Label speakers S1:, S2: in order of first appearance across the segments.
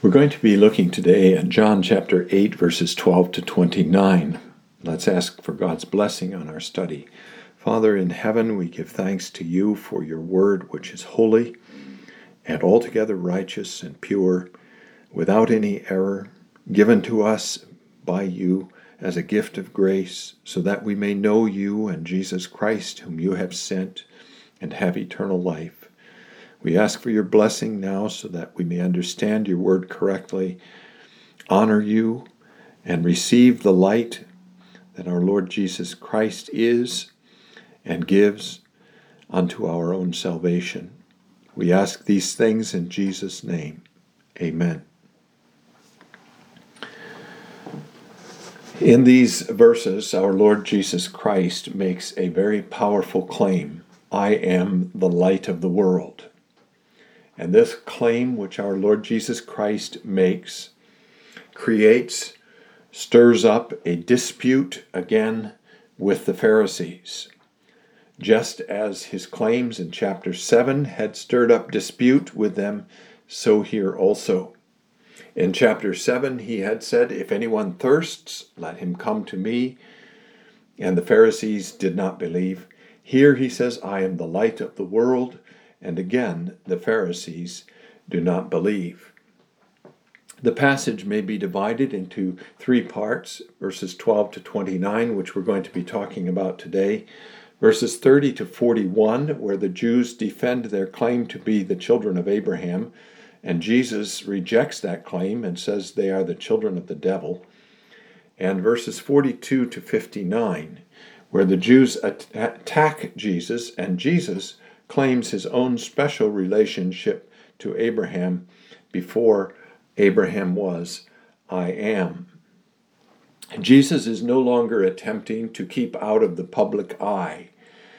S1: We're going to be looking today at John chapter 8, verses 12 to 29. Let's ask for God's blessing on our study. Father in heaven, we give thanks to you for your word, which is holy and altogether righteous and pure, without any error, given to us by you as a gift of grace, so that we may know you and Jesus Christ, whom you have sent, and have eternal life. We ask for your blessing now so that we may understand your word correctly, honor you, and receive the light that our Lord Jesus Christ is and gives unto our own salvation. We ask these things in Jesus' name. Amen. In these verses, our Lord Jesus Christ makes a very powerful claim. I am the light of the world. And this claim which our Lord Jesus Christ makes stirs up a dispute again with the Pharisees. Just as his claims in chapter 7 had stirred up dispute with them, so here also. In chapter 7 he had said, if anyone thirsts, let him come to me. And the Pharisees did not believe. Here he says, I am the light of the world. And again, the Pharisees do not believe. The passage may be divided into three parts, verses 12 to 29, which we're going to be talking about today. Verses 30 to 41, where the Jews defend their claim to be the children of Abraham, and Jesus rejects that claim and says they are the children of the devil. And verses 42 to 59, where the Jews attack Jesus, and Jesus claims his own special relationship to Abraham before Abraham was, I am. Jesus is no longer attempting to keep out of the public eye.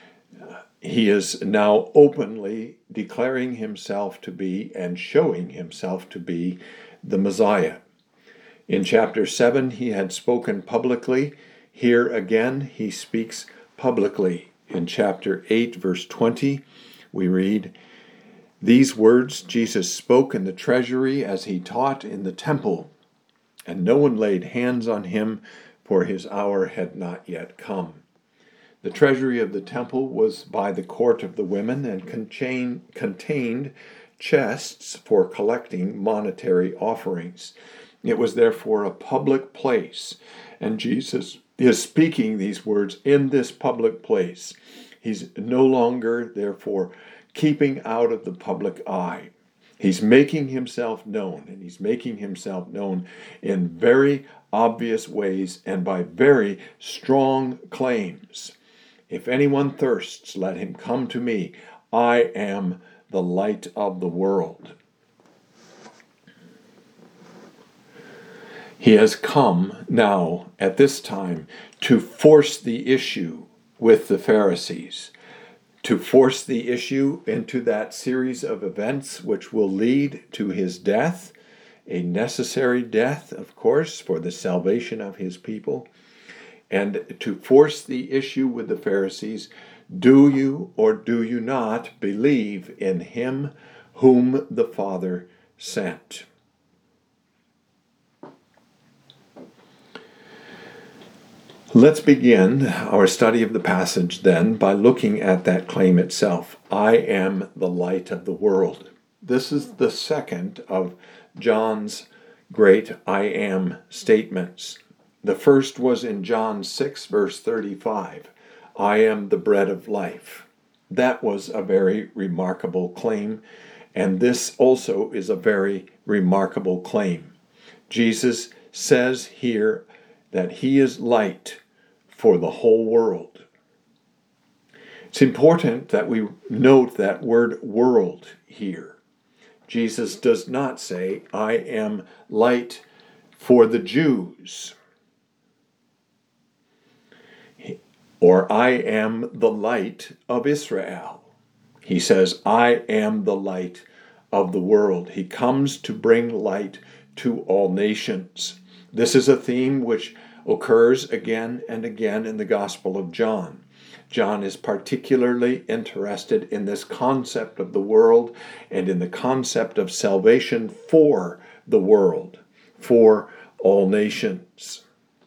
S1: He is now openly declaring himself to be and showing himself to be the Messiah. In chapter 7, he had spoken publicly. Here again, he speaks publicly. In chapter 8, verse 20, we read, these words Jesus spoke in the treasury as he taught in the temple, and no one laid hands on him, for his hour had not yet come. The treasury of the temple was by the court of the women and contained chests for collecting monetary offerings. It was therefore a public place, and Jesus is speaking these words in this public place. He's no longer, therefore, keeping out of the public eye. He's making himself known, and he's making himself known in very obvious ways and by very strong claims. If anyone thirsts, let him come to me. I am the light of the world. He has come now, at this time, to force the issue with the Pharisees, to force the issue into that series of events which will lead to his death, a necessary death, of course, for the salvation of his people, and to force the issue with the Pharisees, do you or do you not believe in him whom the Father sent? Let's begin our study of the passage then by looking at that claim itself. I am the light of the world. This is the second of John's great I am statements. The first was in John 6, verse 35. I am the bread of life. That was a very remarkable claim, and this also is a very remarkable claim. Jesus says here that he is light for the whole world. It's important that we note that word world here. Jesus does not say, I am light for the Jews, or I am the light of Israel. He says, I am the light of the world. He comes to bring light to all nations. This is a theme which occurs again and again in the Gospel of John. John is particularly interested in this concept of the world and in the concept of salvation for the world, for all nations.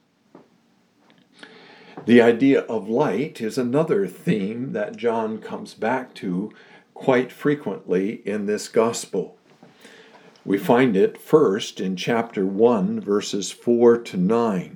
S1: The idea of light is another theme that John comes back to quite frequently in this gospel. We find it first in chapter 1, verses 4 to 9.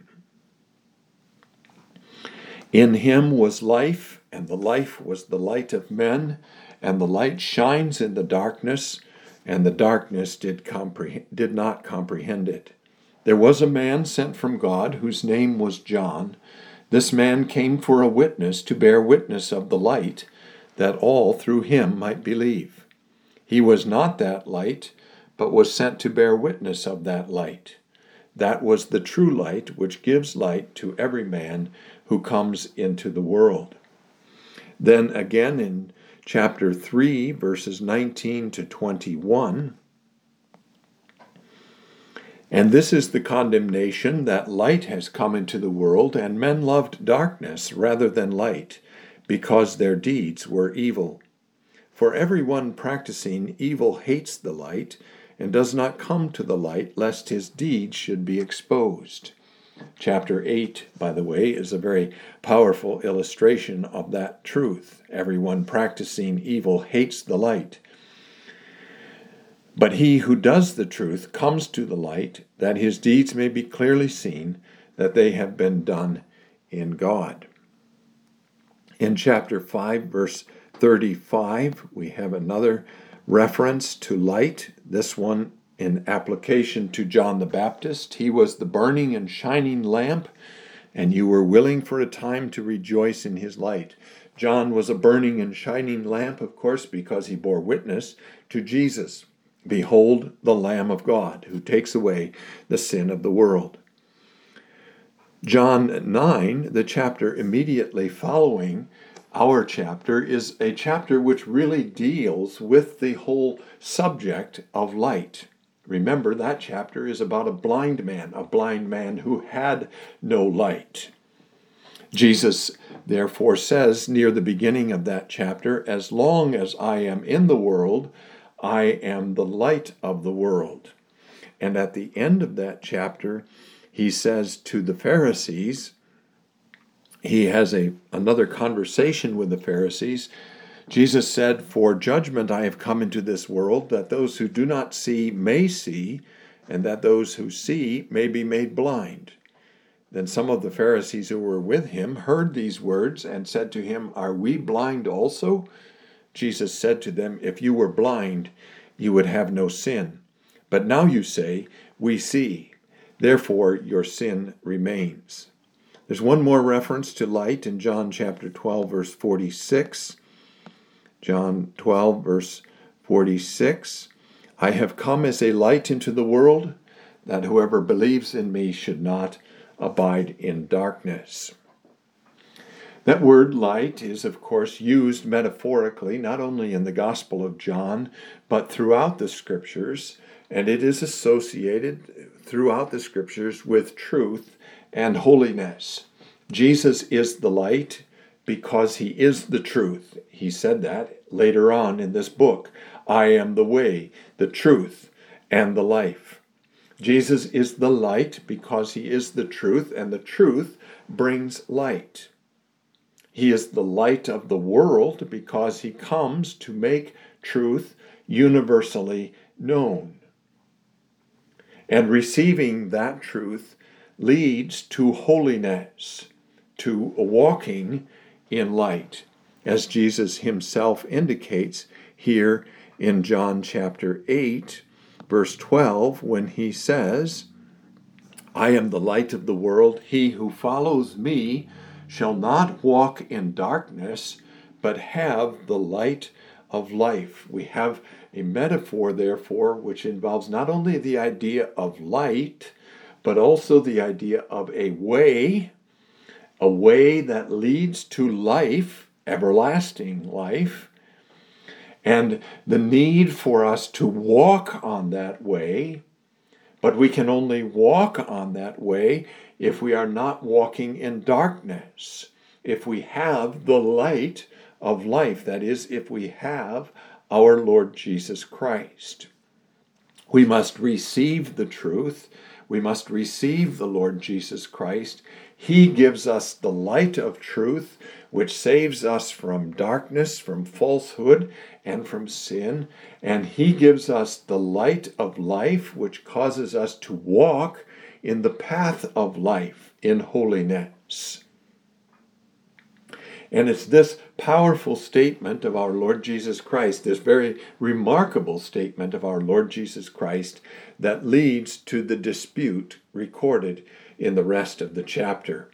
S1: In him was life, and the life was the light of men, and the light shines in the darkness, and the darkness did not comprehend it. There was a man sent from God, whose name was John. This man came for a witness, to bear witness of the light, that all through him might believe. He was not that light, but was sent to bear witness of that light. That was the true light, which gives light to every man who comes into the world. Then again in chapter 3, verses 19 to 21, and this is the condemnation, that light has come into the world, and men loved darkness rather than light, because their deeds were evil. For everyone practicing evil hates the light, and does not come to the light, lest his deeds should be exposed. Chapter 8, by the way, is a very powerful illustration of that truth. Everyone practicing evil hates the light. But he who does the truth comes to the light, that his deeds may be clearly seen, that they have been done in God. In chapter 5, verse 35, we have another reference to light, this one in application to John the Baptist. He was the burning and shining lamp, and you were willing for a time to rejoice in his light. John was a burning and shining lamp, of course, because he bore witness to Jesus. Behold the Lamb of God, who takes away the sin of the world. John 9, the chapter immediately following our chapter, is a chapter which really deals with the whole subject of light. Remember, that chapter is about a blind man who had no light. Jesus therefore says near the beginning of that chapter, as long as I am in the world, I am the light of the world. And at the end of that chapter, he says to the Pharisees, he has another conversation with the Pharisees. Jesus said, for judgment I have come into this world, that those who do not see may see, and that those who see may be made blind. Then some of the Pharisees who were with him heard these words and said to him, are we blind also? Jesus said to them, if you were blind, you would have no sin. But now you say, we see. Therefore your sin remains. There's one more reference to light in John chapter 12, verse 46. John 12, verse 46. I have come as a light into the world, that whoever believes in me should not abide in darkness. That word light is, of course, used metaphorically, not only in the Gospel of John, but throughout the Scriptures, and it is associated throughout the Scriptures with truth and holiness. Jesus is the light because he is the truth. He said that later on in this book. I am the way, the truth, and the life. Jesus is the light because he is the truth, and the truth brings light. He is the light of the world because he comes to make truth universally known. And receiving that truth leads to holiness, to walking in light, as Jesus himself indicates here in John chapter 8, verse 12, when he says, I am the light of the world. He who follows me shall not walk in darkness, but have the light of life. We have a metaphor, therefore, which involves not only the idea of light, but also the idea of a way that leads to life, everlasting life, and the need for us to walk on that way. But we can only walk on that way if we are not walking in darkness, if we have the light of life, that is, if we have our Lord Jesus Christ. We must receive the truth. We must receive the Lord Jesus Christ. He gives us the light of truth, which saves us from darkness, from falsehood, and from sin. And He gives us the light of life, which causes us to walk in the path of life in holiness. And it's this powerful statement of our Lord Jesus Christ, this very remarkable statement of our Lord Jesus Christ, that leads to the dispute recorded in the rest of the chapter.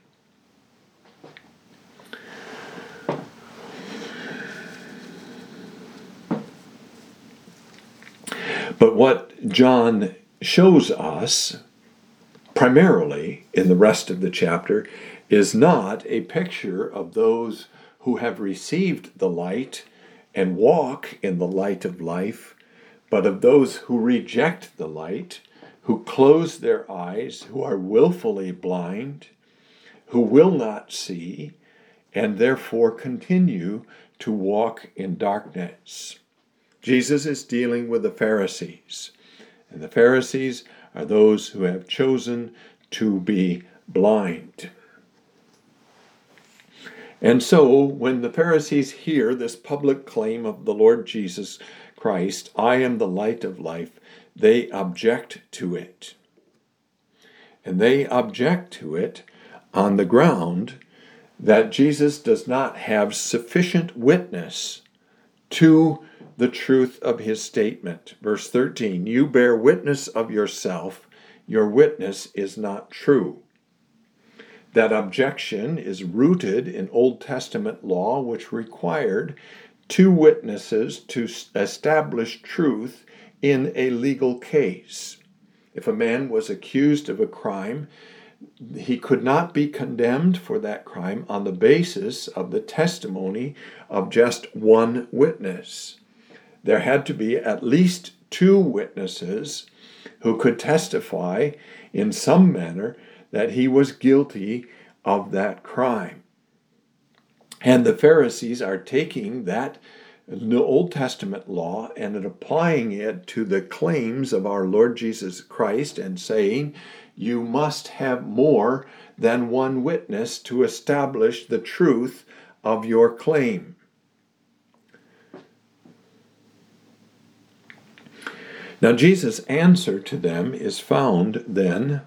S1: But what John shows us primarily in the rest of the chapter is not a picture of those who have received the light and walk in the light of life, but of those who reject the light, who close their eyes, who are willfully blind, who will not see, and therefore continue to walk in darkness. Jesus is dealing with the Pharisees, and the Pharisees are those who have chosen to be blind. And so, when the Pharisees hear this public claim of the Lord Jesus Christ, I am the light of life, they object to it. And they object to it on the ground that Jesus does not have sufficient witness to the truth of his statement. Verse 13, you bear witness of yourself, your witness is not true. That objection is rooted in Old Testament law, which required two witnesses to establish truth in a legal case. If a man was accused of a crime, he could not be condemned for that crime on the basis of the testimony of just one witness. There had to be at least two witnesses who could testify in some manner that he was guilty of that crime. And the Pharisees are taking that Old Testament law and applying it to the claims of our Lord Jesus Christ and saying, you must have more than one witness to establish the truth of your claim. Now, Jesus' answer to them is found then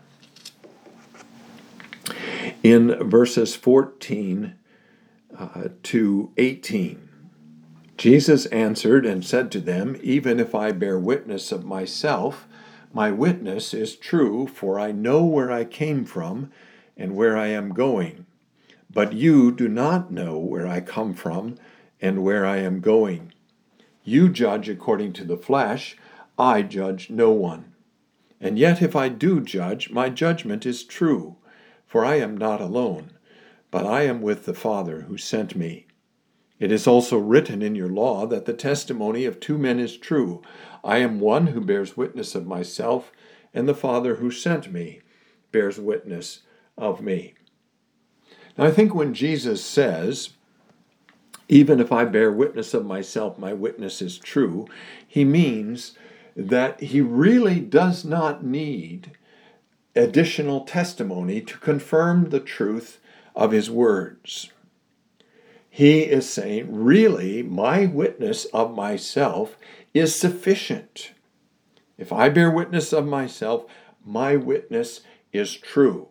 S1: in verses 14 to 18. Jesus answered and said to them, even if I bear witness of myself, my witness is true, for I know where I came from and where I am going. But you do not know where I come from and where I am going. You judge according to the flesh, I judge no one. And yet if I do judge, my judgment is true, for I am not alone, but I am with the Father who sent me. It is also written in your law that the testimony of two men is true. I am one who bears witness of myself, and the Father who sent me bears witness of me. Now I think when Jesus says, even if I bear witness of myself, my witness is true, he means that he really does not need additional testimony to confirm the truth of his words. He is saying, really, my witness of myself is sufficient. If I bear witness of myself, my witness is true.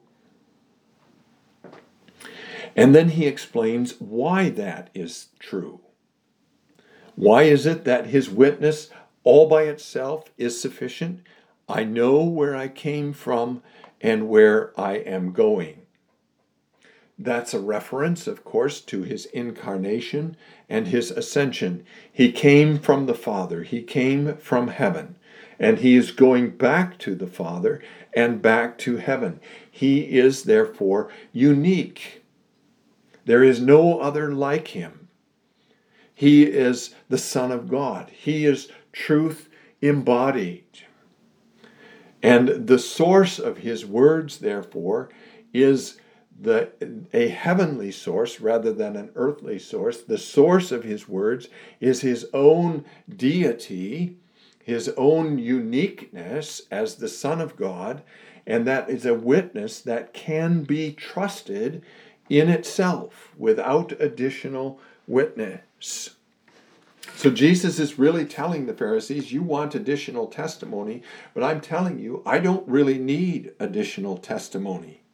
S1: And then he explains why that is true. Why is it that his witness all by itself is sufficient? I know where I came from and where I am going. That's a reference, of course, to his incarnation and his ascension. He came from the Father. He came from heaven. And he is going back to the Father and back to heaven. He is, therefore, unique. There is no other like him. He is the Son of God. He is truth embodied. And the source of his words, therefore, is a heavenly source rather than an earthly source. The source of his words is his own deity, his own uniqueness as the Son of God, and that is a witness that can be trusted in itself without additional witness. So Jesus is really telling the Pharisees, you want additional testimony, but I'm telling you, I don't really need additional testimony.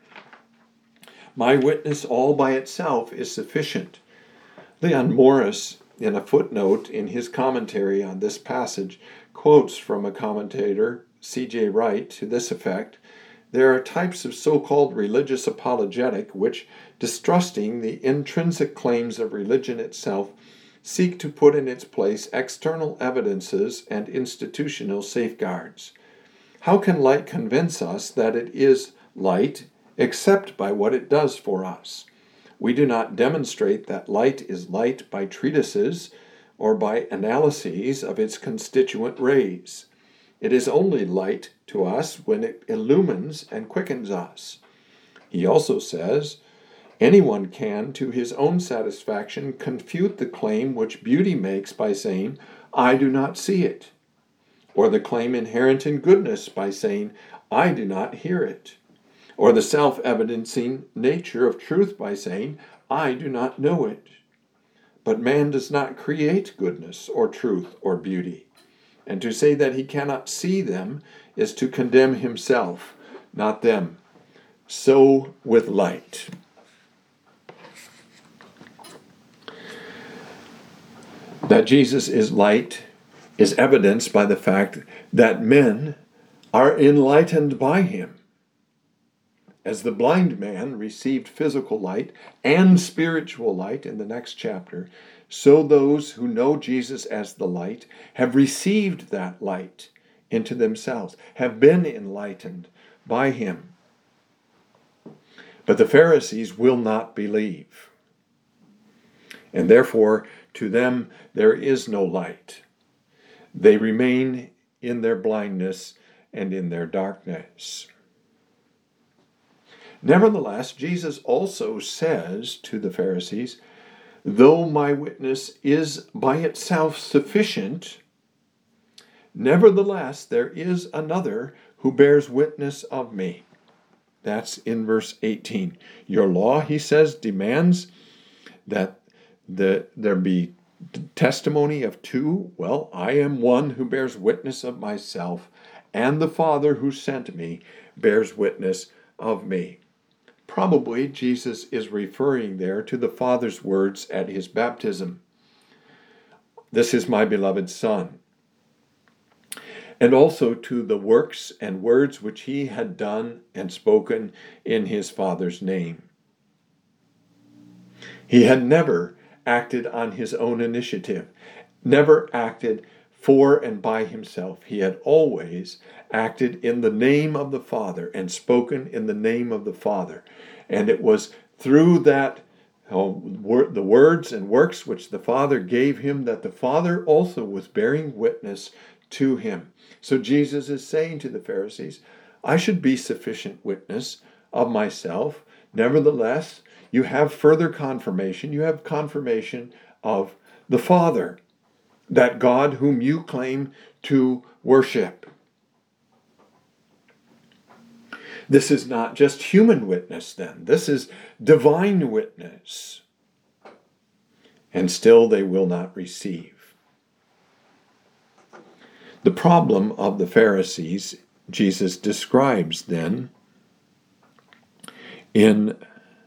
S1: My witness all by itself is sufficient. Leon Morris, in a footnote in his commentary on this passage, quotes from a commentator, C.J. Wright, to this effect: there are types of so-called religious apologetic which, distrusting the intrinsic claims of religion itself, seek to put in its place external evidences and institutional safeguards. How can light convince us that it is light except by what it does for us? We do not demonstrate that light is light by treatises or by analyses of its constituent rays. It is only light to us when it illumines and quickens us. He also says, anyone can, to his own satisfaction, confute the claim which beauty makes by saying, I do not see it, or the claim inherent in goodness by saying, I do not hear it, or the self-evidencing nature of truth by saying, I do not know it. But man does not create goodness or truth or beauty, and to say that he cannot see them is to condemn himself, not them. So with light. That Jesus is light is evidenced by the fact that men are enlightened by him. As the blind man received physical light and spiritual light in the next chapter, so those who know Jesus as the light have received that light into themselves, have been enlightened by him. But the Pharisees will not believe. And therefore, to them there is no light. They remain in their blindness and in their darkness. Nevertheless, Jesus also says to the Pharisees, though my witness is by itself sufficient, nevertheless there is another who bears witness of me. That's in verse 18. Your law, he says, demands that there be testimony of two. Well, I am one who bears witness of myself, and the Father who sent me bears witness of me. Probably Jesus is referring there to the Father's words at his baptism. This is my beloved Son. And also to the works and words which he had done and spoken in his Father's name. He had never acted on his own initiative, never acted for and by himself. He had always acted in the name of the Father and spoken in the name of the Father. And it was through that the words and works which the Father gave him that the Father also was bearing witness to him. So Jesus is saying to the Pharisees, I should be sufficient witness of myself. Nevertheless, you have further confirmation. You have confirmation of the Father, that God whom you claim to worship. This is not just human witness then. This is divine witness. And still they will not receive. The problem of the Pharisees, Jesus describes then in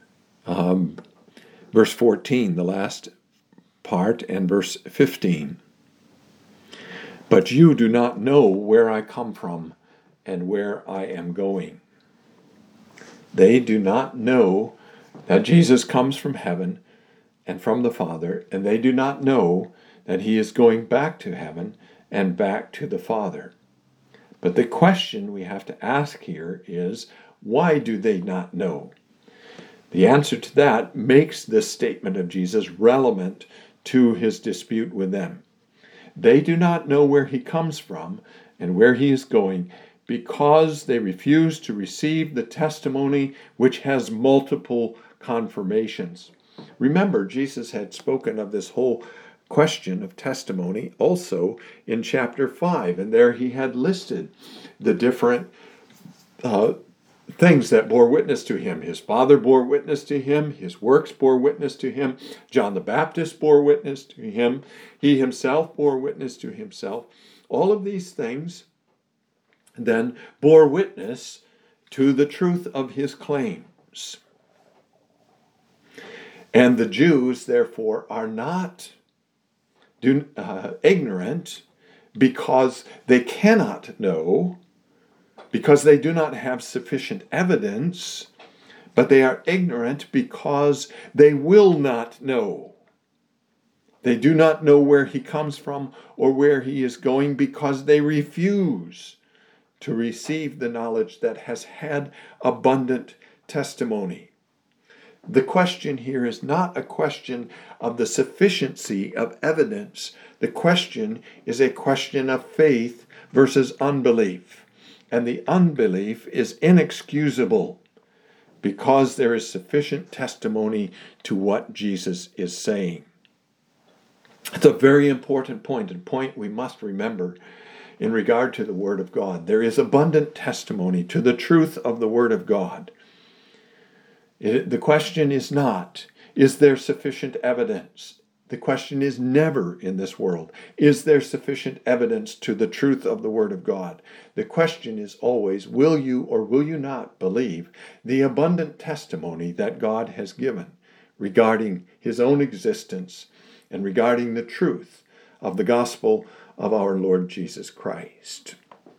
S1: verse 14, the last part, and verse 15. But you do not know where I come from and where I am going. They do not know that Jesus comes from heaven and from the Father, and they do not know that he is going back to heaven and back to the Father. But the question we have to ask here is, why do they not know? The answer to that makes this statement of Jesus relevant to his dispute with them. They do not know where he comes from and where he is going because they refuse to receive the testimony which has multiple confirmations. Remember, Jesus had spoken of this whole question of testimony also in chapter 5. And there he had listed the different things that bore witness to him. His father bore witness to him. His works bore witness to him. John the Baptist bore witness to him. He himself bore witness to himself. All of these things then bore witness to the truth of his claims. And the Jews, therefore, are not ignorant because they cannot know, because they do not have sufficient evidence, but they are ignorant because they will not know. They do not know where he comes from or where he is going because they refuse to receive the knowledge that has had abundant testimony. The question here is not a question of the sufficiency of evidence. The question is a question of faith versus unbelief. And the unbelief is inexcusable because there is sufficient testimony to what Jesus is saying. It's a very important point, and point we must remember in regard to the Word of God. There is abundant testimony to the truth of the Word of God. The question is not, is there sufficient evidence? The question is never in this world, is there sufficient evidence to the truth of the Word of God? The question is always, will you or will you not believe the abundant testimony that God has given regarding his own existence and regarding the truth of the gospel of our Lord Jesus Christ?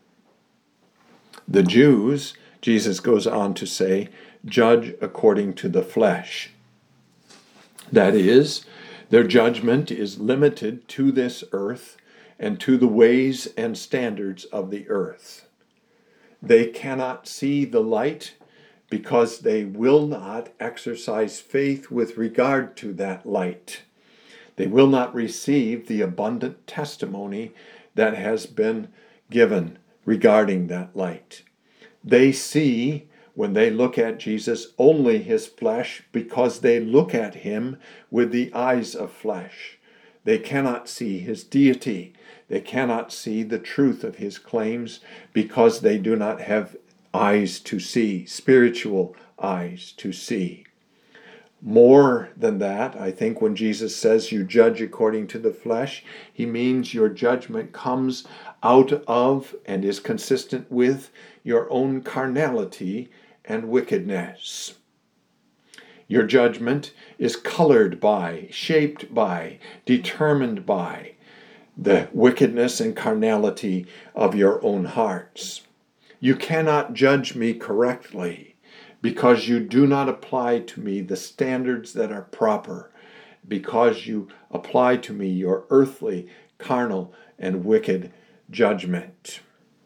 S1: The Jews, Jesus goes on to say, judge according to the flesh. That is, their judgment is limited to this earth and to the ways and standards of the earth. They cannot see the light because they will not exercise faith with regard to that light. They will not receive the abundant testimony that has been given regarding that light. They see, when they look at Jesus, only his flesh because they look at him with the eyes of flesh. They cannot see his deity. They cannot see the truth of his claims because they do not have eyes to see, spiritual eyes to see. More than that, I think when Jesus says you judge according to the flesh, he means your judgment comes out of and is consistent with your own carnality and wickedness. Your judgment is colored by, shaped by, determined by the wickedness and carnality of your own hearts. You cannot judge me correctly because you do not apply to me the standards that are proper, because you apply to me your earthly, carnal, and wicked judgment.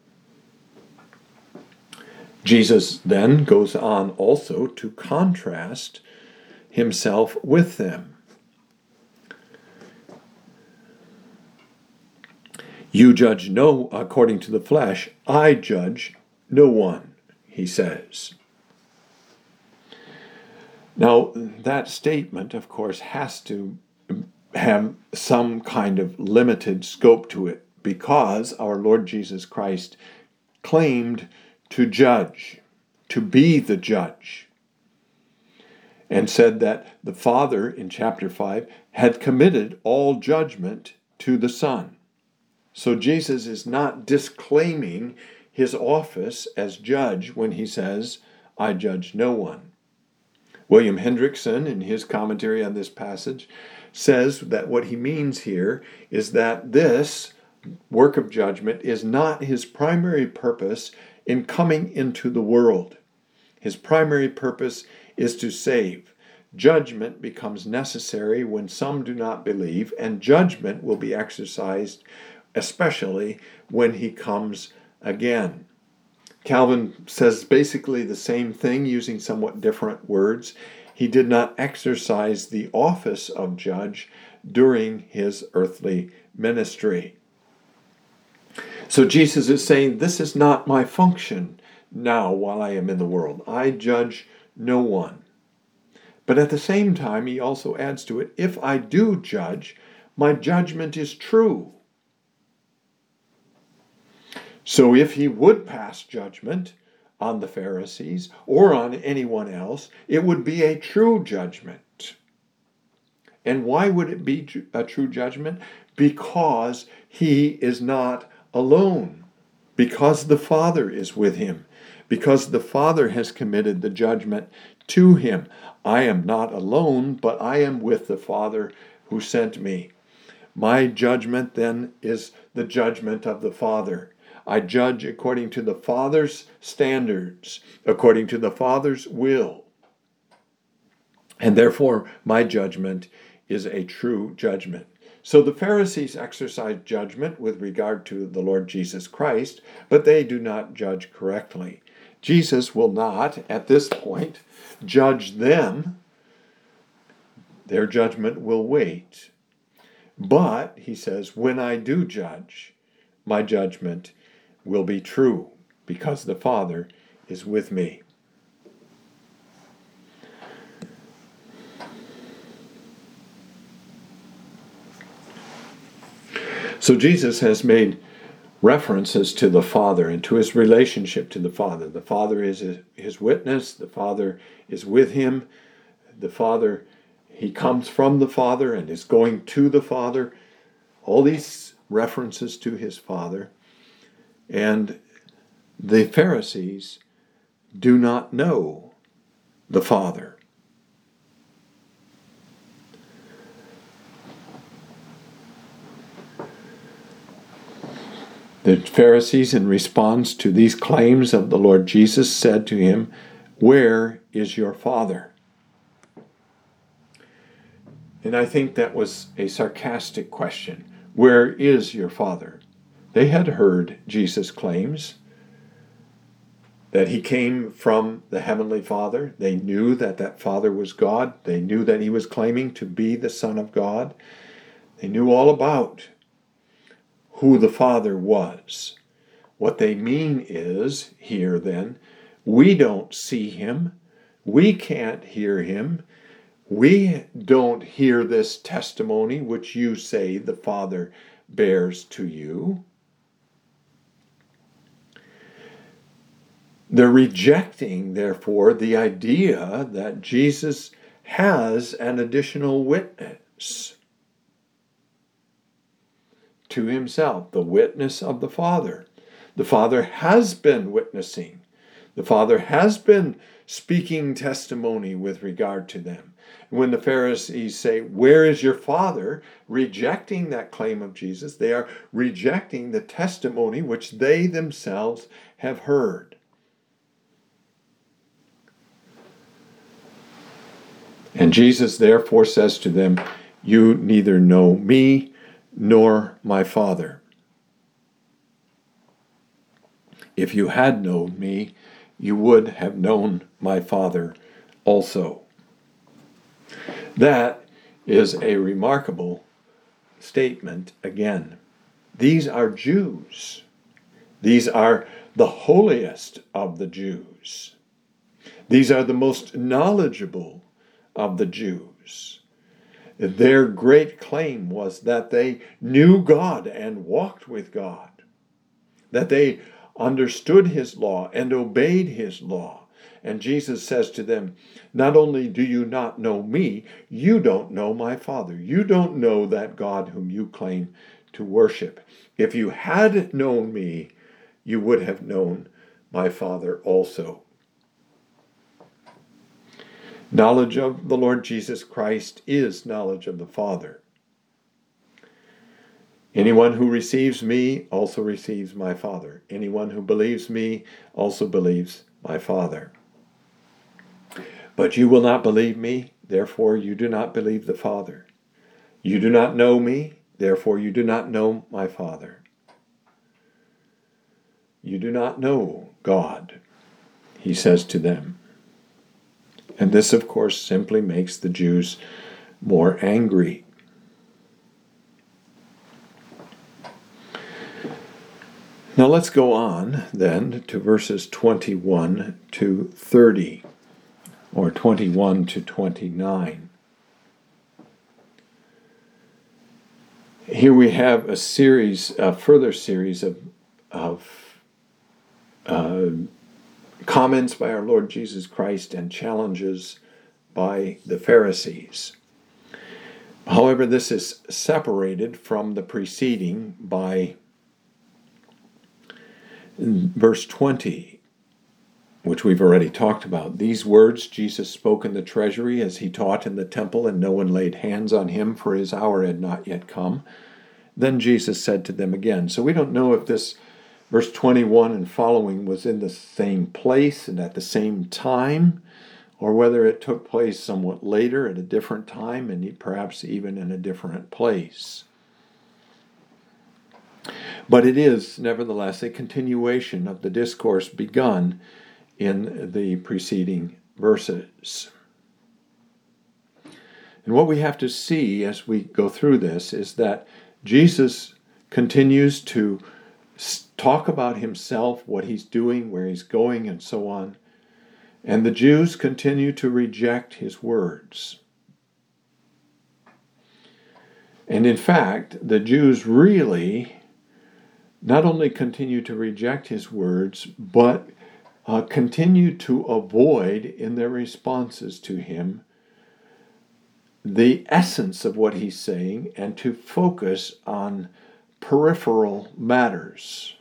S1: Jesus then goes on also to contrast himself with them. You judge no according to the flesh, I judge no one, he says. Now, that statement, of course, has to have some kind of limited scope to it because our Lord Jesus Christ claimed to judge, to be the judge, and said that the Father, in chapter 5, had committed all judgment to the Son. So Jesus is not disclaiming his office as judge when he says, I judge no one. William Hendrickson, in his commentary on this passage, says that what he means here is that this work of judgment is not his primary purpose in coming into the world. His primary purpose is to save. Judgment becomes necessary when some do not believe, and judgment will be exercised especially when he comes again. Calvin says basically the same thing using somewhat different words. He did not exercise the office of judge during his earthly ministry. So Jesus is saying, this is not my function now while I am in the world. I judge no one. But at the same time, he also adds to it, if I do judge, my judgment is true. So if he would pass judgment on the Pharisees or on anyone else, it would be a true judgment. And why would it be a true judgment? Because he is not alone. Because the Father is with him. Because the Father has committed the judgment to him. I am not alone, but I am with the Father who sent me. My judgment then is the judgment of the Father. I judge according to the Father's standards, according to the Father's will. And therefore, my judgment is a true judgment. So the Pharisees exercise judgment with regard to the Lord Jesus Christ, but they do not judge correctly. Jesus will not, at this point, judge them. Their judgment will wait. But, he says, when I do judge, my judgment will be true, because the Father is with me. So Jesus has made references to the Father and to his relationship to the Father. The Father is his witness. The Father is with him. The Father, he comes from the Father and is going to the Father. All these references to his Father. And the Pharisees do not know the Father. The Pharisees, in response to these claims of the Lord Jesus, said to him, "Where is your Father?" And I think that was a sarcastic question. Where is your Father? They had heard Jesus' claims that he came from the Heavenly Father. They knew that that Father was God. They knew that he was claiming to be the Son of God. They knew all about who the Father was. What they mean is, here then, we don't see him. We can't hear him. We don't hear this testimony which you say the Father bears to you. They're rejecting, therefore, the idea that Jesus has an additional witness to himself, the witness of the Father. The Father has been witnessing. The Father has been speaking testimony with regard to them. When the Pharisees say, "Where is your Father?" rejecting that claim of Jesus, they are rejecting the testimony which they themselves have heard. And Jesus therefore says to them, "You neither know me nor my Father. If you had known me, you would have known my Father also." That is a remarkable statement again. These are Jews. These are the holiest of the Jews. These are the most knowledgeable of the Jews. Their great claim was that they knew God and walked with God, that they understood his law and obeyed his law. And Jesus says to them, not only do you not know me, you don't know my Father. You don't know that God whom you claim to worship. If you had known me, you would have known my Father also. Knowledge of the Lord Jesus Christ is knowledge of the Father. Anyone who receives me also receives my Father. Anyone who believes me also believes my Father. But you will not believe me, therefore you do not believe the Father. You do not know me, therefore you do not know my Father. You do not know God, he says to them. And this, of course, simply makes the Jews more angry. Now let's go on then to verses 21 to 30, or 21 to 29. Here we have a further series of comments by our Lord Jesus Christ and challenges by the Pharisees. However, this is separated from the preceding by verse 20, which we've already talked about. These words Jesus spoke in the treasury as he taught in the temple, and no one laid hands on him, for his hour had not yet come. Then Jesus said to them again. So we don't know if this verse 21 and following was in the same place and at the same time, or whether it took place somewhat later at a different time and perhaps even in a different place. But it is, nevertheless, a continuation of the discourse begun in the preceding verses. And what we have to see as we go through this is that Jesus continues to talk about himself, what he's doing, where he's going, and so on. And the Jews continue to reject his words. And in fact, the Jews really not only continue to reject his words, but continue to avoid in their responses to him the essence of what he's saying and to focus on peripheral matters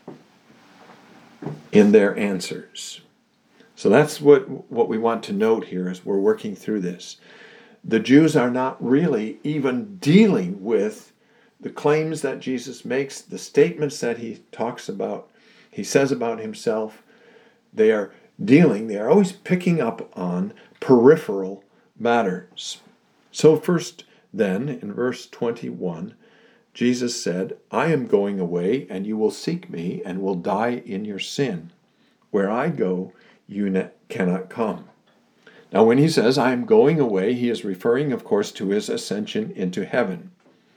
S1: in their answers. So that's what we want to note here as we're working through this. The Jews are not really even dealing with the claims that Jesus makes, the statements that he talks about, he says about himself. They are always picking up on peripheral matters. So first then, in verse 21, Jesus said, I am going away, and you will seek me, and will die in your sin. Where I go, you cannot come. Now, when he says, I am going away, he is referring, of course, to his ascension into heaven.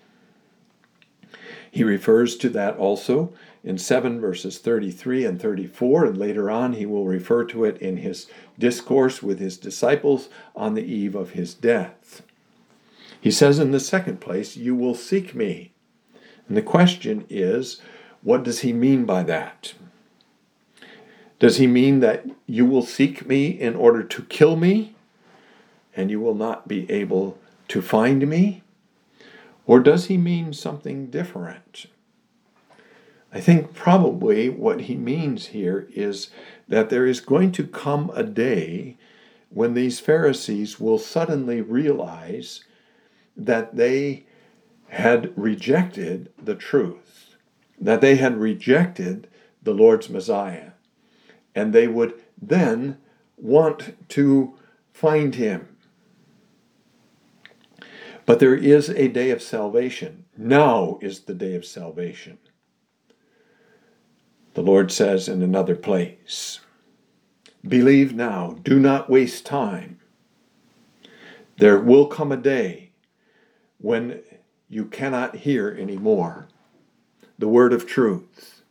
S1: He refers to that also in 7 verses 33 and 34, and later on he will refer to it in his discourse with his disciples on the eve of his death. He says in the second place, you will seek me. And the question is, what does he mean by that? Does he mean that you will seek me in order to kill me, and you will not be able to find me? Or does he mean something different? I think probably what he means here is that there is going to come a day when these Pharisees will suddenly realize that they had rejected the truth, that they had rejected the Lord's Messiah, and they would then want to find him. But there is a day of salvation. Now is the day of salvation. The Lord says in another place, believe now, do not waste time. There will come a day when you cannot hear anymore the word of truth.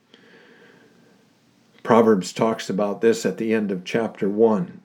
S1: Proverbs talks about this at the end of chapter 1.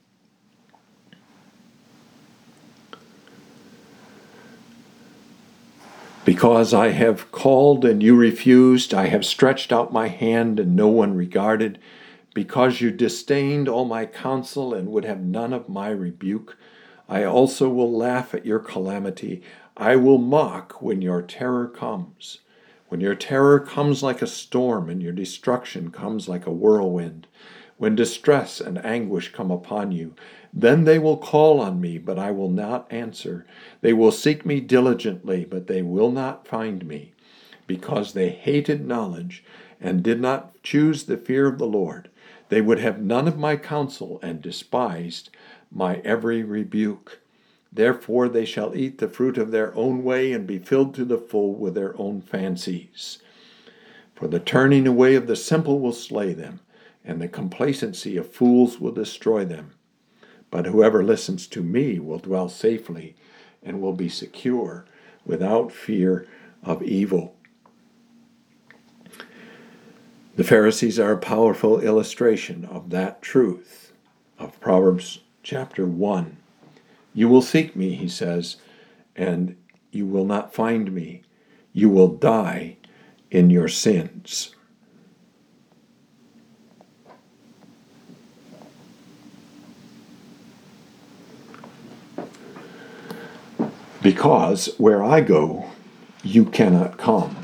S1: Because I have called and you refused, I have stretched out my hand and no one regarded. Because you disdained all my counsel and would have none of my rebuke, I also will laugh at your calamity. I will mock when your terror comes. When your terror comes like a storm and your destruction comes like a whirlwind. When distress and anguish come upon you, then they will call on me, but I will not answer. They will seek me diligently, but they will not find me, because they hated knowledge and did not choose the fear of the Lord. They would have none of my counsel and despised my every rebuke. Therefore they shall eat the fruit of their own way and be filled to the full with their own fancies. For the turning away of the simple will slay them, and the complacency of fools will destroy them. But whoever listens to me will dwell safely and will be secure without fear of evil. The Pharisees are a powerful illustration of that truth of Proverbs chapter 1. You will seek me, he says, and you will not find me. You will die in your sins. Because where I go, you cannot come.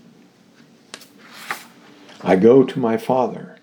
S1: I go to my Father,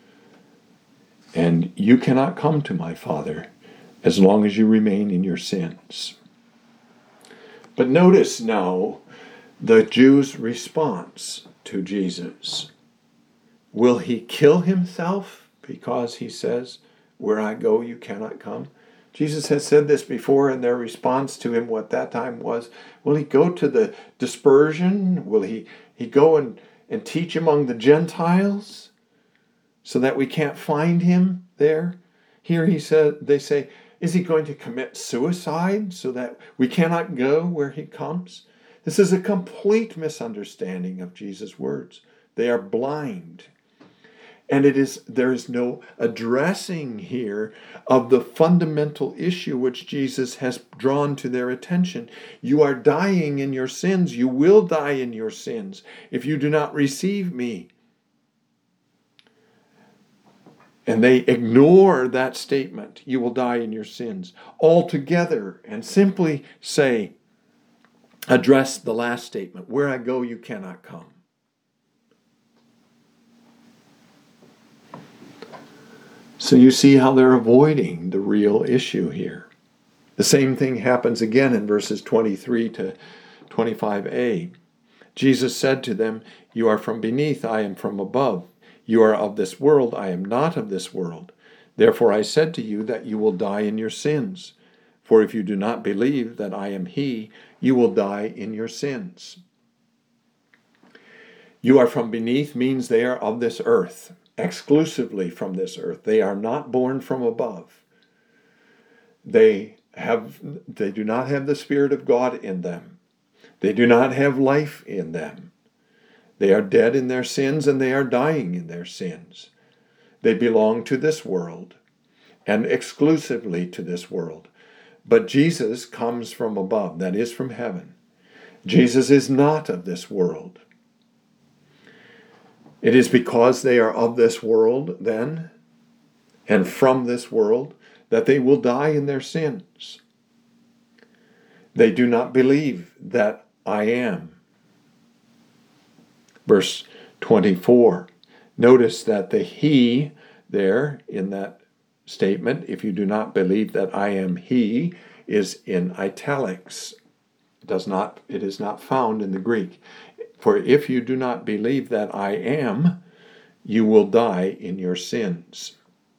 S1: and you cannot come to my Father as long as you remain in your sins. But notice now the Jews' response to Jesus. Will he kill himself because he says, where I go, you cannot come? Jesus has said this before, and their response to him, what that time was, will he go to the dispersion? Will he go and teach among the Gentiles so that we can't find him there? Here they say, is he going to commit suicide so that we cannot go where he comes? This is a complete misunderstanding of Jesus' words. They are blind. And there is no addressing here of the fundamental issue which Jesus has drawn to their attention. You are dying in your sins. You will die in your sins if you do not receive me. And they ignore that statement, you will die in your sins, altogether, and simply address the last statement, where I go, you cannot come. So you see how they're avoiding the real issue here. The same thing happens again in verses 23 to 25a. Jesus said to them, you are from beneath, I am from above. You are of this world, I am not of this world. Therefore I said to you that you will die in your sins. For if you do not believe that I am he, you will die in your sins. You are from beneath means they are of this earth, exclusively from this earth. They are not born from above. They do not have the Spirit of God in them. They do not have life in them. They are dead in their sins, and they are dying in their sins. They belong to this world, and exclusively to this world. But Jesus comes from above, that is, from heaven. Jesus is not of this world. It is because they are of this world, then, and from this world, that they will die in their sins. They do not believe that I am. Verse 24. Notice that the he there in that statement, if you do not believe that I am he, is in italics. It is not found in the Greek. For if you do not believe that I am, you will die in your sins.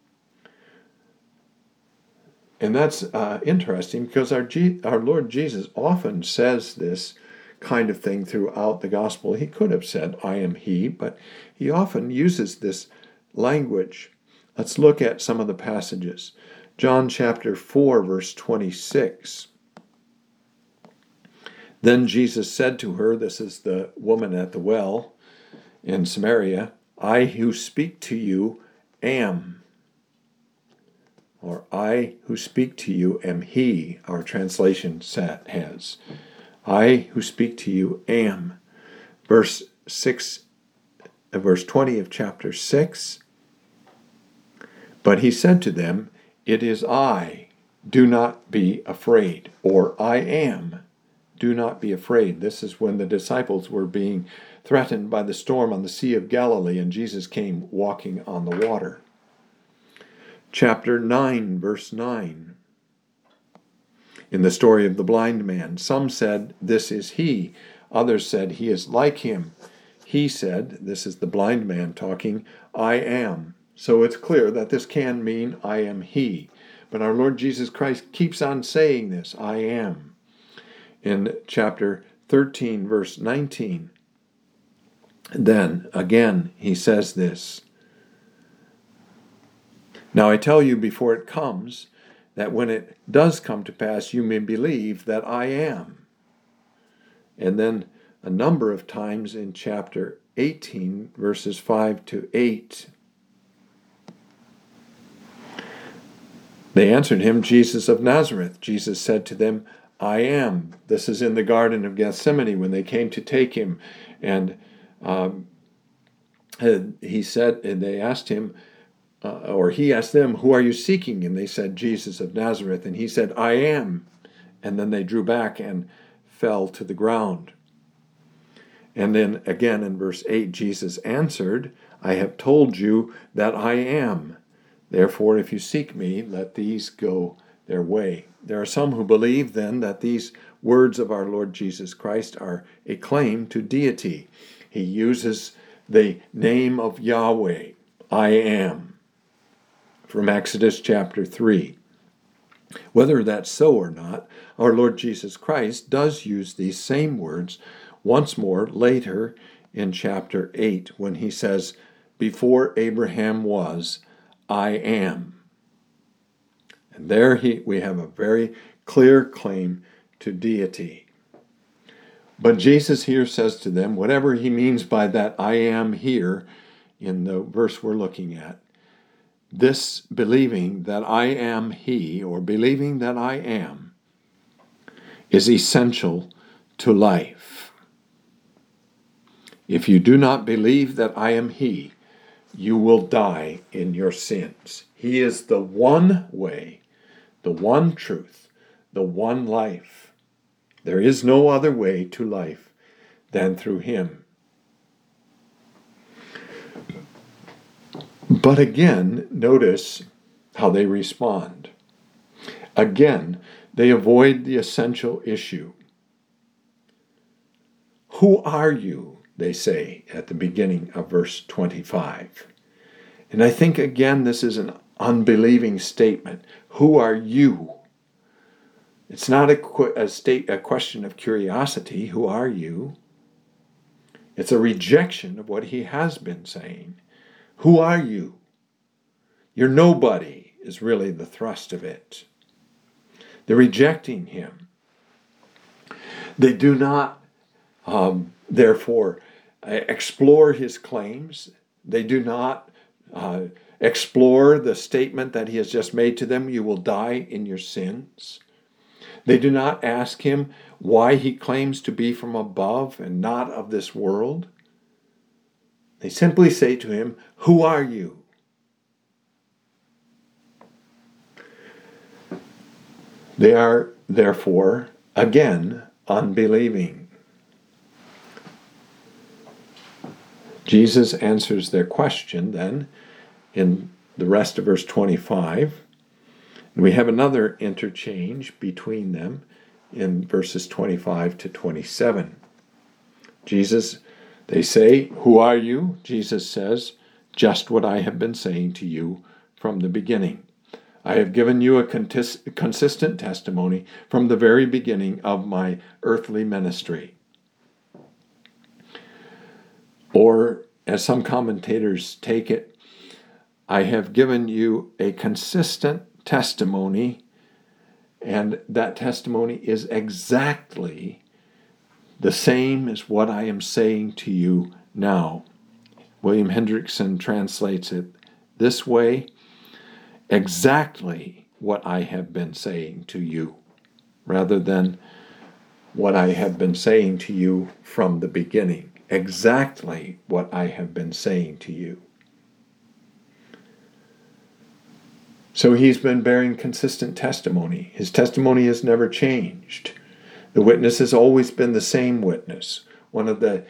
S1: And that's interesting because our Lord Jesus often says this kind of thing throughout the gospel. He could have said, I am he, but he often uses this language. Let's look at some of the passages. John chapter 4, verse 26. Then Jesus said to her, this is the woman at the well in Samaria, I who speak to you am. Or I who speak to you am he, our translation set has. I who speak to you am. Verse 20 of chapter 6. But he said to them, it is I, do not be afraid. Or I am, do not be afraid. This is when the disciples were being threatened by the storm on the Sea of Galilee, and Jesus came walking on the water. Chapter 9, verse 9. In the story of the blind man, some said, this is he. Others said, he is like him. He said, this is the blind man talking, I am. So it's clear that this can mean I am he. But our Lord Jesus Christ keeps on saying this, I am. In chapter 13, verse 19, then again he says this. Now I tell you before it comes, that when it does come to pass, you may believe that I am. And then a number of times in chapter 18, verses 5 to 8. They answered him, Jesus of Nazareth. Jesus said to them, I am. This is in the Garden of Gethsemane when they came to take him. And he said, and they asked him, or he asked them, who are you seeking? And they said, Jesus of Nazareth. And he said, I am. And then they drew back and fell to the ground. And then again in verse 8, Jesus answered, I have told you that I am. Therefore, if you seek me, let these go their way. There are some who believe then that these words of our Lord Jesus Christ are a claim to deity. He uses the name of Yahweh, I am, from Exodus chapter 3. Whether that's so or not, our Lord Jesus Christ does use these same words once more later in chapter 8 when he says, before Abraham was, I am. And there we have a very clear claim to deity. But Jesus here says to them, whatever he means by that I am here in the verse we're looking at, this believing that I am he, or believing that I am, is essential to life. If you do not believe that I am he, you will die in your sins. He is the one way, the one truth, the one life. There is no other way to life than through him. But again, notice how they respond. Again, they avoid the essential issue. Who are you? They say at the beginning of verse 25. And I think, again, this is an unbelieving statement. Who are you? It's not a question of curiosity. Who are you? It's a rejection of what he has been saying. Who are you? You're nobody is really the thrust of it. They're rejecting him. They do not, therefore, explore his claims. They do not explore the statement that he has just made to them, you will die in your sins. They do not ask him why he claims to be from above and not of this world. They simply say to him, who are you? They are, therefore, again, unbelieving. Jesus answers their question then in the rest of verse 25. And we have another interchange between them in verses 25 to 27. They say, who are you? Jesus says, just what I have been saying to you from the beginning. I have given you a consistent testimony from the very beginning of my earthly ministry. Or, as some commentators take it, I have given you a consistent testimony, and that testimony is exactly the same as what I am saying to you now. William Hendrickson translates it this way, exactly what I have been saying to you, rather than what I have been saying to you from the beginning. Exactly what I have been saying to you. So he's been bearing consistent testimony. His testimony has never changed. The witness has always been the same witness. One of the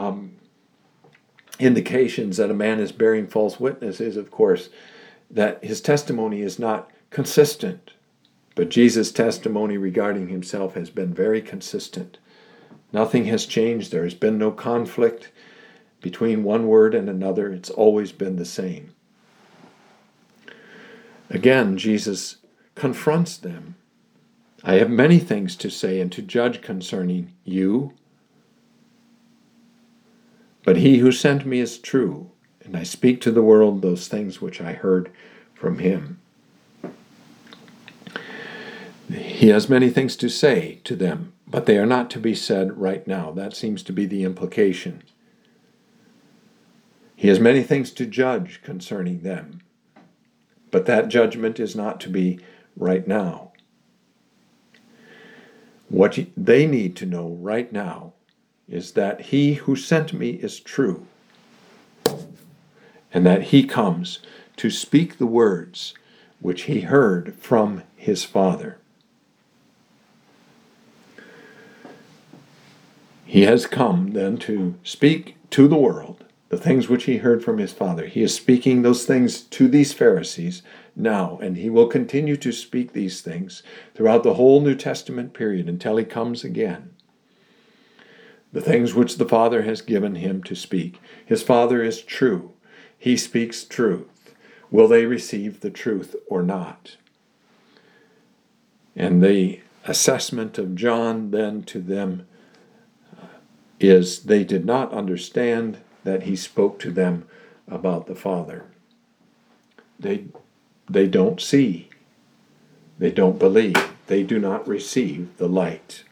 S1: indications that a man is bearing false witness is, of course, that his testimony is not consistent. But Jesus' testimony regarding himself has been very consistent. Nothing has changed. There has been no conflict between one word and another. It's always been the same. Again, Jesus confronts them. I have many things to say and to judge concerning you, but he who sent me is true, and I speak to the world those things which I heard from him. He has many things to say to them, but they are not to be said right now. That seems to be the implication. He has many things to judge concerning them, but that judgment is not to be right now. What they need to know right now is that he who sent me is true, and that he comes to speak the words which he heard from his Father. He has come then to speak to the world the things which he heard from his Father. He is speaking those things to these Pharisees now, and he will continue to speak these things throughout the whole New Testament period until he comes again. The things which the Father has given him to speak. His Father is true. He speaks truth. Will they receive the truth or not? And the assessment of John then to them is they did not understand that he spoke to them about the Father. They don't see. They don't believe. They do not receive the light.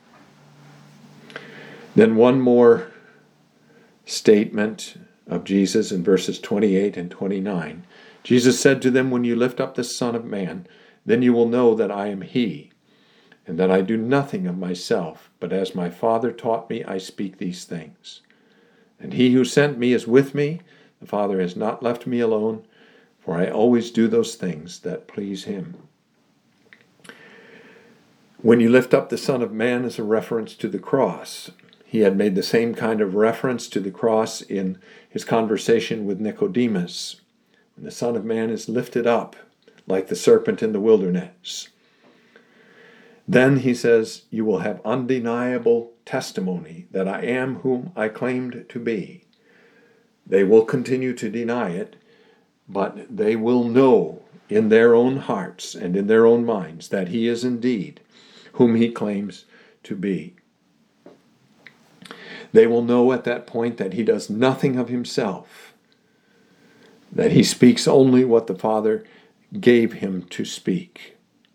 S1: Then one more statement of Jesus in verses 28 and 29. Jesus said to them, "When you lift up the Son of Man, then you will know that I am he, and that I do nothing of myself, but as my Father taught me, I speak these things. And he who sent me is with me. The Father has not left me alone, for I always do those things that please him." When you lift up the Son of Man is a reference to the cross. He had made the same kind of reference to the cross in his conversation with Nicodemus. When the Son of Man is lifted up, like the serpent in the wilderness, then he says, you will have undeniable testimony that I am whom I claimed to be. They will continue to deny it, but they will know in their own hearts and in their own minds that he is indeed whom he claims to be. They will know at that point that he does nothing of himself, that he speaks only what the Father gave him to speak.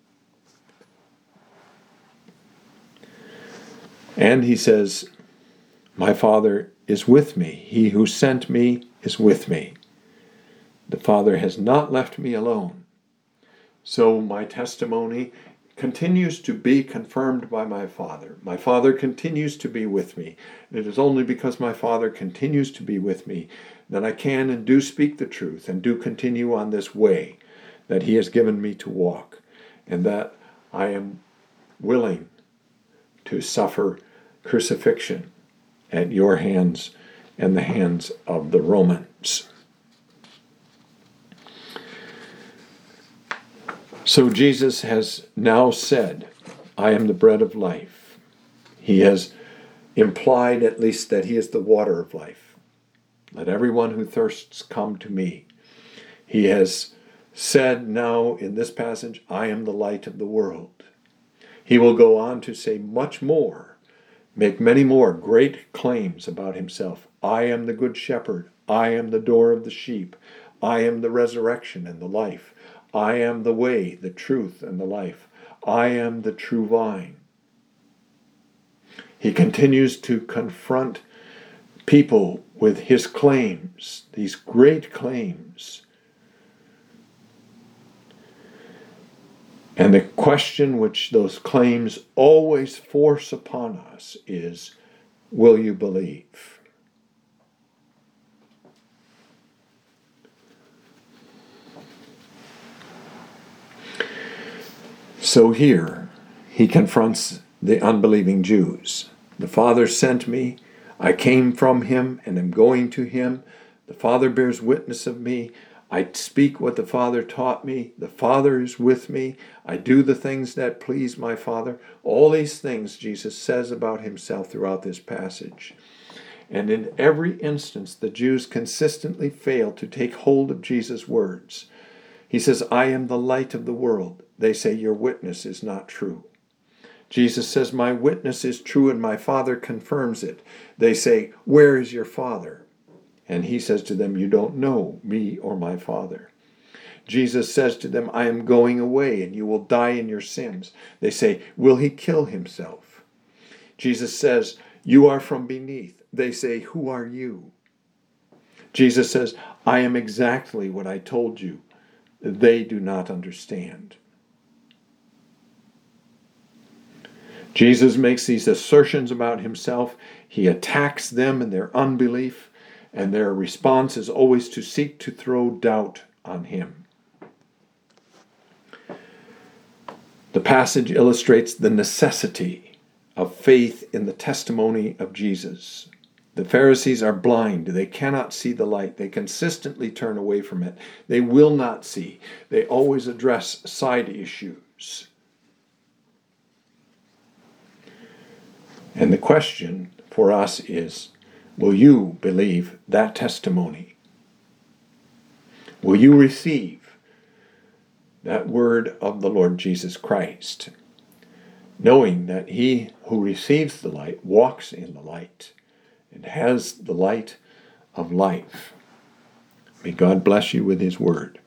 S1: And he says, my Father is with me. He who sent me is with me. The Father has not left me alone. So my testimony continues to be confirmed by my Father. My Father continues to be with me. It is only because my Father continues to be with me that I can and do speak the truth and do continue on this way that he has given me to walk, and that I am willing to suffer crucifixion at your hands and the hands of the Romans. So Jesus has now said, I am the bread of life. He has implied at least that he is the water of life. Let everyone who thirsts come to me. He has said now in this passage, I am the light of the world. He will go on to say much more, make many more great claims about himself. I am the good shepherd. I am the door of the sheep. I am the resurrection and the life. I am the way, the truth, and the life. I am the true vine. He continues to confront people with his claims, these great claims. And the question which those claims always force upon us is, will you believe? So here, he confronts the unbelieving Jews. The Father sent me. I came from him and am going to him. The Father bears witness of me. I speak what the Father taught me. The Father is with me. I do the things that please my Father. All these things Jesus says about himself throughout this passage. And in every instance, the Jews consistently fail to take hold of Jesus' words. He says, I am the light of the world. They say, your witness is not true. Jesus says, my witness is true and my Father confirms it. They say, where is your Father? And he says to them, you don't know me or my Father. Jesus says to them, I am going away and you will die in your sins. They say, will he kill himself? Jesus says, you are from beneath. They say, who are you? Jesus says, I am exactly what I told you. They do not understand. Jesus makes these assertions about himself. He attacks them in their unbelief, and their response is always to seek to throw doubt on him. The passage illustrates the necessity of faith in the testimony of Jesus. The Pharisees are blind. They cannot see the light. They consistently turn away from it. They will not see. They always address side issues. And the question for us is, will you believe that testimony? Will you receive that word of the Lord Jesus Christ, knowing that he who receives the light walks in the light and has the light of life? May God bless you with his word.